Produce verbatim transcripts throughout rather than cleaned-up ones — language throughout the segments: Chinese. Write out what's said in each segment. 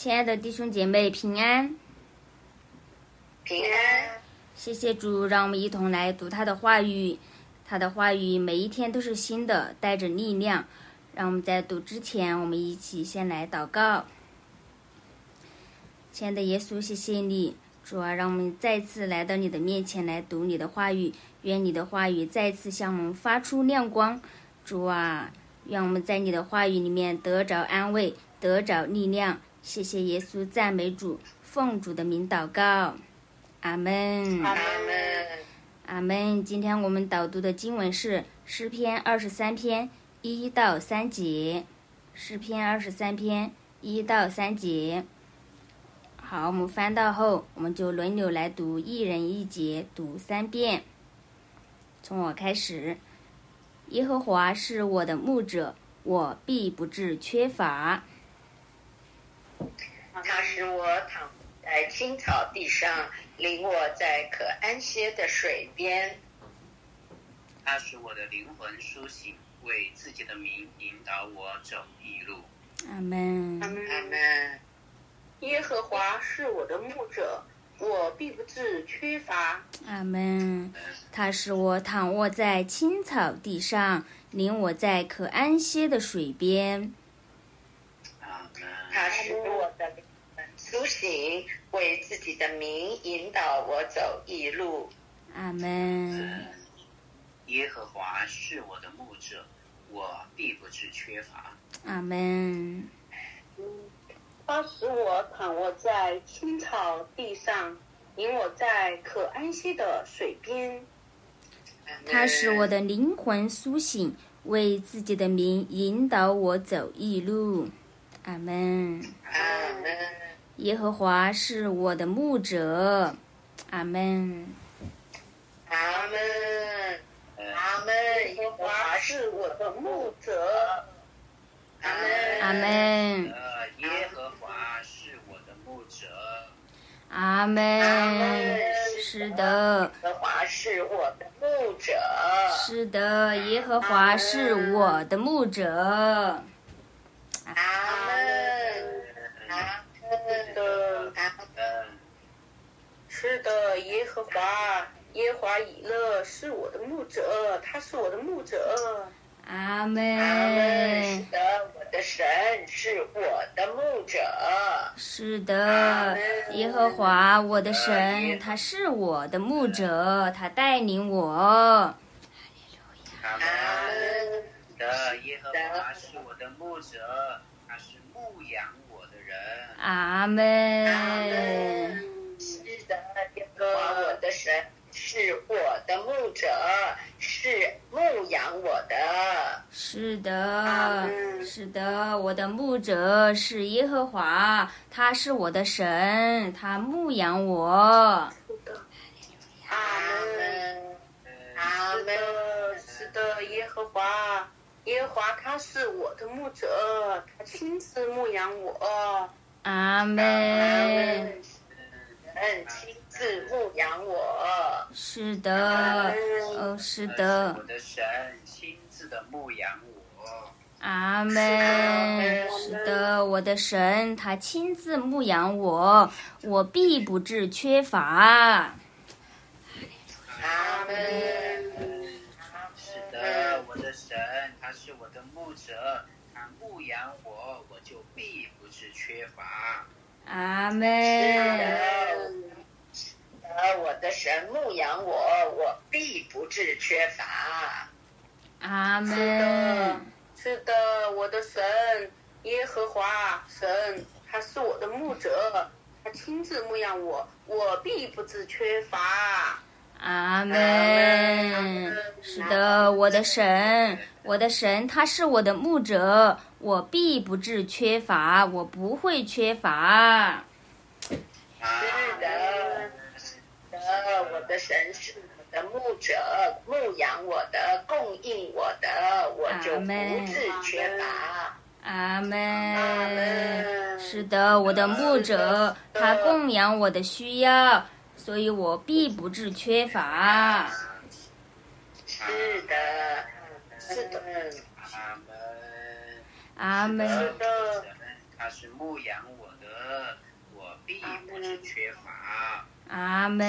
亲爱的弟兄姐妹，平安， 平安。 谢谢主，让我们一同来读他的话语。他的话语每一天都是新的，带着力量。让我们在读之前，我们一起先来祷告。亲爱的耶稣，谢谢你，主啊，让我们再次来到你的面前来读你的话语。愿你的话语再次向我们发出亮光。主啊，愿我们在你的话语里面得着安慰，得着力量。谢谢耶稣，赞美主，奉主的名祷告，阿们。 阿们。 阿们。今天我们导读的经文是诗篇二十三篇一到三节。诗篇二十三篇一到三节。好，我们翻到后，我们就轮流来读，一人一节，读三遍。从我开始。耶和华是我的牧者，我必不致缺乏。 他使我躺在青草地上，领我在可安歇的水边。 他使我的灵魂苏醒，为自己的名引导我走义路。 阿们。 阿们。耶和华是我的牧者，我必不致缺乏。 阿们。他使我躺卧在青草地上，领我在可安歇的水边。 阿们。 他使我的灵魂苏醒，为自己的名引导我走义路。 阿们。 耶和华是我的牧者，我必不致缺乏。 阿们。 他使我躺卧在青草地上，领我在可安歇的水边。 他使我的灵魂苏醒，为自己的名引导我走义路。阿们。 阿们。 耶和华是我的牧者。阿们。 阿门。阿门。耶和华是我的牧者。阿门。 阿门。 耶和华是我的牧者。 阿门。是的。 耶和华是我的牧者。 是的，耶和华是我的牧者。 阿门。阿门的。阿门。是的，耶和华，耶和华以勒是我的牧者，他是我的牧者。 阿门。 阿门。是的，我的神是我的牧者。 是的，耶和华我的神，他是我的牧者，他带领我。 阿门。的耶和华是我的牧者，他是牧养我的人。 阿门。 是的，耶和华我的神是我的牧者，是牧养我的。 是的，是的，我的牧者是耶和华，他是我的神，他牧养我。 阿门。阿门。是的，耶和华，耶和华他是我的牧者，他亲自牧养我。 阿门。 嗯，亲自牧养我。 是的，哦，是的。 我的神亲自的牧养我。 阿门。是的，我的神他亲自牧养我，我必不致缺乏。 阿门。 是的，我的神他是我的牧者，他牧养我，我就必不致缺乏。 阿门。 是的，我的神牧养我，我必不致缺乏。 阿门。 是的，我的神耶和华神，他是我的牧者，他亲自牧养我，我必不致缺乏。 阿门。是的，我的神，我的神，他是我的牧者，我必不致缺乏，我不会缺乏。 是的，是的，我的神是我的牧者，牧养我的，供应我的，我就不致缺乏。 阿门。是的，我的牧者，他供养我的需要，所以我必不致缺乏。 是的，是的。 阿门。 阿门。 是的， 他是牧养我的，我并不是缺乏。 阿门。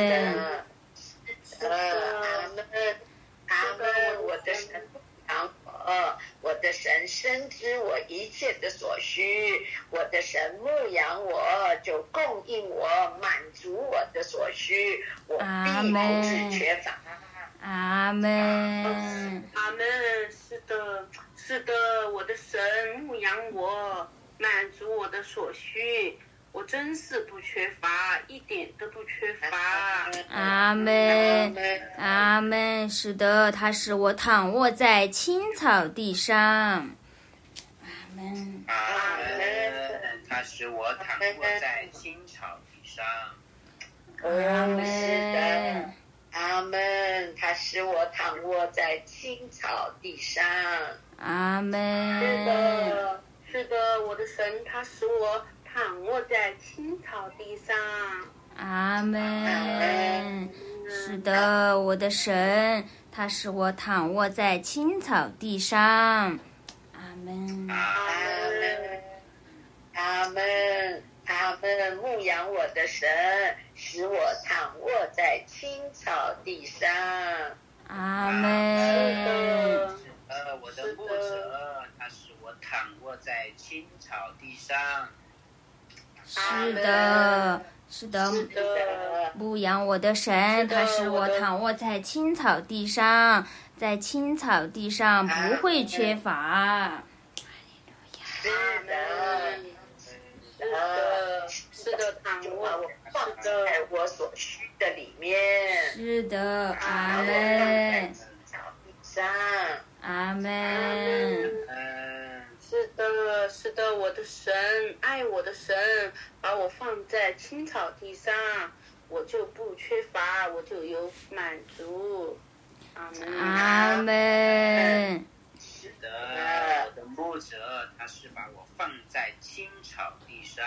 是的，阿门，阿门，我的神牧养我，我的神深知我一切的所需，我的神牧养我，就供应我，满足我的所需，我并不是缺乏。 阿门。 阿门。是的，是的，我的神牧养我，满足我的所需，我真是不缺乏，一点都不缺乏。 阿门，阿门。是的，他使我躺卧在青草地上。阿门， 阿门。他使我躺卧在青草地上。 阿门， 阿门。他使我躺卧在青草地上。 阿门。 是的，是的，我的神，他使我躺卧在青草地上。 阿门。是的，我的神，他使我躺卧在青草地上。阿门。 阿门，阿门，阿门。牧养我的神，使我躺卧在青草地上。 阿门。 呃，我的牧者，他使我躺卧在青草地上。 是的，是的，牧养我的神，他使我躺卧在青草地上，在青草地上不会缺乏。 是的，是的，是的，躺卧，放在我所需的里面。 是的，阿门。 上， 阿门。 是的，是的，我的神，爱我的神，把我放在青草地上，我就不缺乏，我就有满足。阿门。 阿门。 是的，我的牧者，他是把我放在青草地上。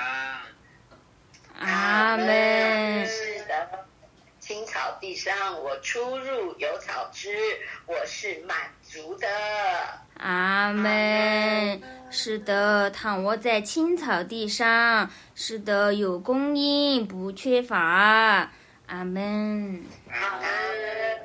阿门。 是的，青草地上我出入有草吃，我是满足的。 阿门。是的，躺卧在青草地上，是的，有供应，不缺乏。阿门。 阿门。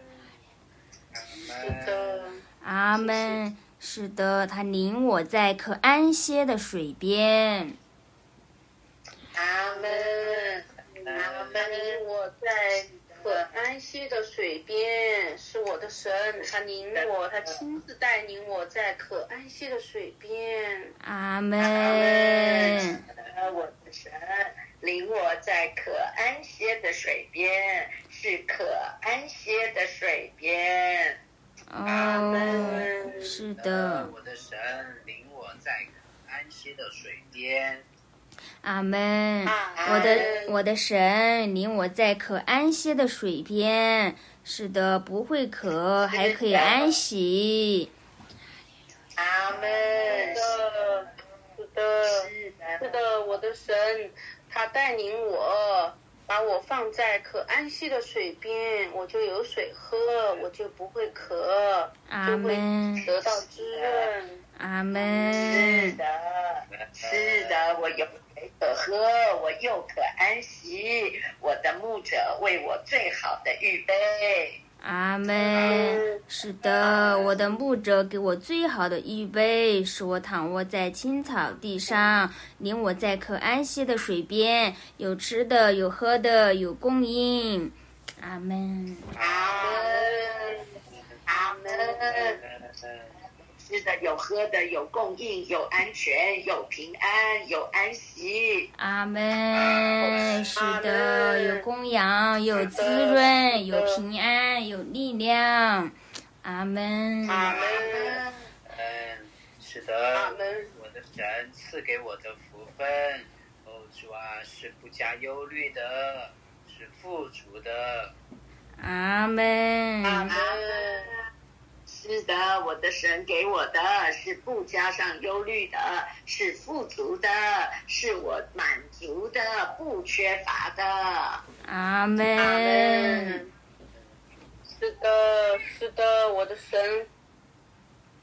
是的。 阿门。是的，他领我在可安歇的水边。 阿门。阿门。领我在可安息的水边，是我的神，他领我，他亲自带领我在可安息的水边。 阿门。 我的神领我在可安歇的水边，是可安歇的水边。 哦，是的。 我的神领我在可安歇的水边。 阿门。我的我的神领我在可安歇的水边，是的，不会渴，还可以安息。 阿门。是的，是的，是的，我的神，他带领我，把我放在可安息的水边，我就有水喝，我就不会渴，就会得到滋润。 阿门。 是的，是的，我有水可喝，我又可安息，我的牧者为我最好的预备。 阿门。是的，我的牧者给我最好的预备，使我躺卧在青草地上，领我在可安息的水边，有吃的，有喝的，有供应。阿门。 阿门。阿门。吃的，有喝的，有供应，有安全，有平安，有安息。 阿门。是的，有供养，有滋润，有平安，有力量。阿门。 阿门。 嗯，是的，我的神赐给我的福分，哦主啊，是不加忧虑的，是富足的。 阿门。 阿门。是的，我的神给我的是不加上忧虑的，是富足的，是我满足的，不缺乏的。 阿门。 阿门。是的，是的，我的神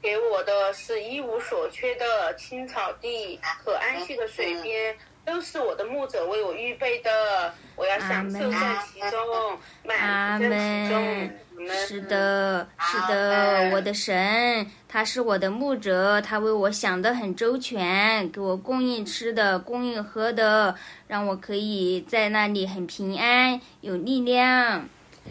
给我的是一无所缺的青草地和安息的水边，都是我的牧者为我预备的，我要享受在其中，满足在其中。 是的，是的，我的神，他是我的牧者，他为我想得很周全，给我供应吃的，供应喝的，让我可以在那里很平安，有力量。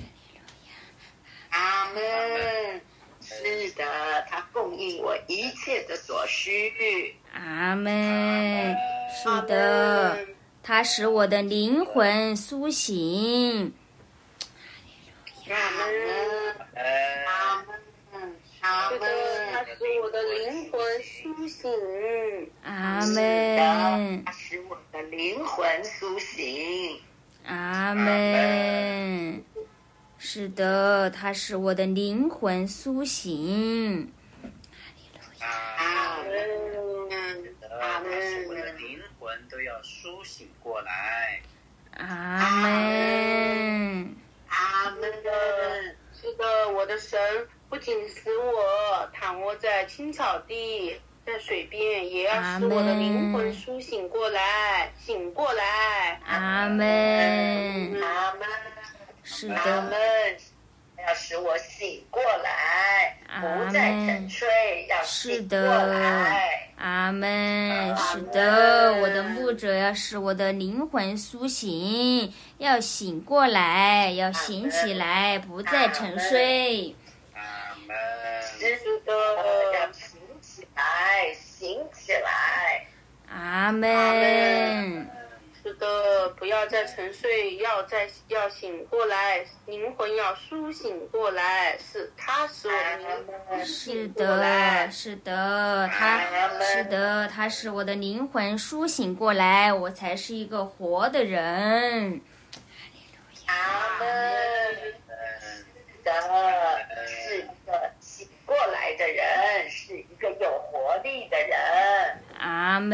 阿门。是的，他供应我一切的所需。 阿门。是的，他使我的灵魂苏醒。 阿门，阿门，阿门， 他使我的灵魂苏醒。 阿门， 他使我的灵魂苏醒。 阿门，是的，他使我的灵魂苏醒。 阿门， 阿门，我的灵魂都要苏醒过来。 阿门。 阿门。 是的，我的神不仅使我躺卧在青草地，在水边，也要使我的灵魂苏醒过来，醒过来。 阿门。 阿门。 是的。 阿门。要使我醒过来，不再沉睡，要醒过来。 阿门。是的，我的牧者要使我的灵魂苏醒，要醒过来，要醒起来，不再沉睡。 阿门。 是的，要醒起来，醒起来。 阿门。 是的，不要再沉睡，要再要醒过来，灵魂要苏醒过来，是他使我的灵魂醒过来。 是的，是的，他是的，他使我的灵魂苏醒过来，我才是一个活的人。 阿门。是的，是一个醒过来的人，是一个有活力的人。 阿门。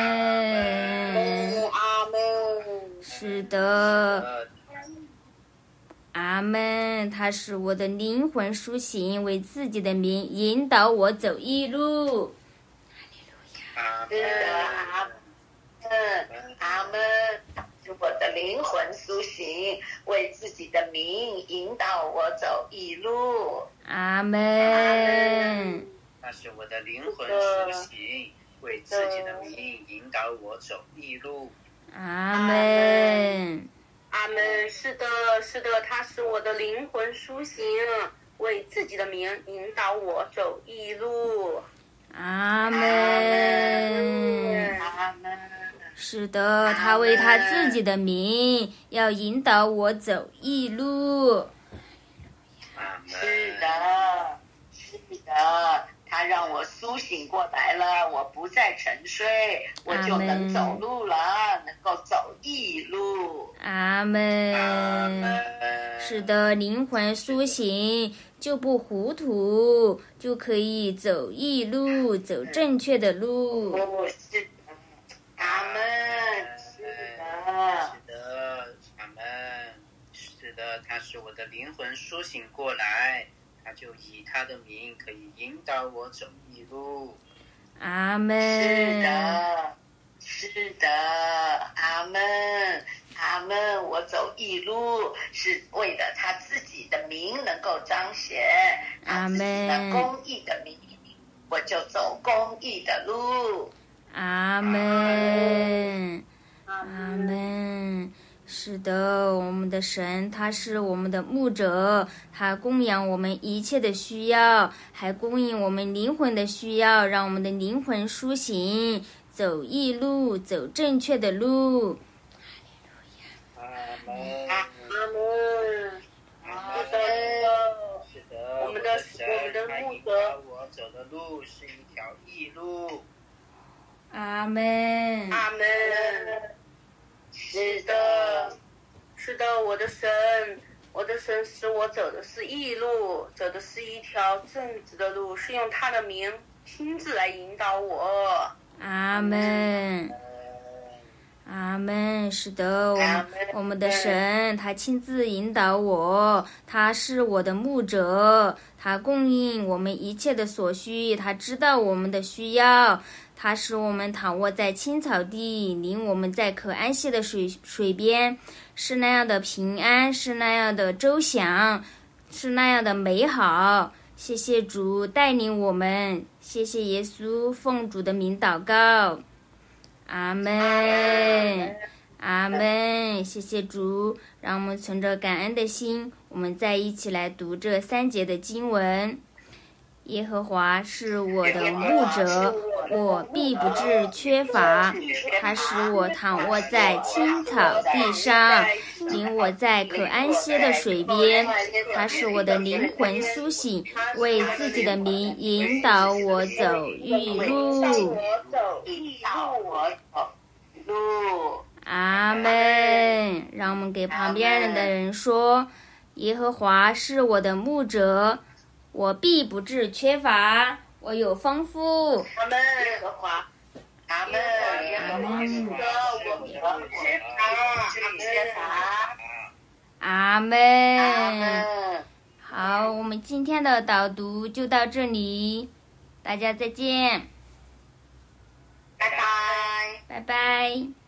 阿门。 是的，阿门。他使我的灵魂苏醒，为自己的名引导我走义路。 是的，阿门，阿门。使我的灵魂苏醒，为自己的名引导我走义路。 阿门。 他使我的灵魂苏醒，为自己的名引导我走义路。 阿门。 阿门。是的，是的，他使我的灵魂苏醒，为自己的名引导我走义路。 阿门。 阿门。 是的，他为他自己的名要引导我走义路。 是的，是的，他让我苏醒过来了，我不再沉睡，我就能走路了，能够走义路。 阿门。是的，灵魂苏醒就不糊涂，就可以走义路，走正确的路。 是的，阿门。是的， 是的，阿门。是的，他使我的灵魂苏醒过来，他就以他的名可以引导我走义路。 阿门。 是的，是的，阿门，阿门。我走义路是为了他自己的名能够彰显，他自己的公义的名，我就走公义的路。 阿门，阿门。是的，我们的神他是我们的牧者，他供养我们一切的需要，还供应我们灵魂的需要，让我们的灵魂苏醒，走义路，走正确的路。 阿门， 阿门， 阿门。 是的， 我们的神我们的他引牧者导我走的路是一条义路。 阿门， 阿门。 是的， 是的，我的神，我的神使我走的是义路，走的是一条正直的路，是用他的名亲自来引导我。 阿门， 阿门。是的，我们我们的神他亲自引导我，他是我的牧者，他供应我们一切的所需，他知道我们的需要，他使我们躺卧在青草地，领我们在可安息的水水边，是那样的平安，是那样的周详，是那样的美好。谢谢主带领我们，谢谢耶稣，奉主的名祷告，阿门，阿门。谢谢主，让我们存着感恩的心，我们再一起来读这三节的经文。耶和华是我的牧者，我必不致缺乏。他使我躺卧在青草地上，领我在可安歇的水边。他使我的灵魂苏醒，为自己的名引导我走义路。阿门。让我们给旁边的人说，耶和华是我的牧者，我必不致缺乏，我有丰富。 阿门。耶和华，阿门。 阿门。阿门。好，我们今天的导读就到这里，大家再见。 拜拜。 拜拜。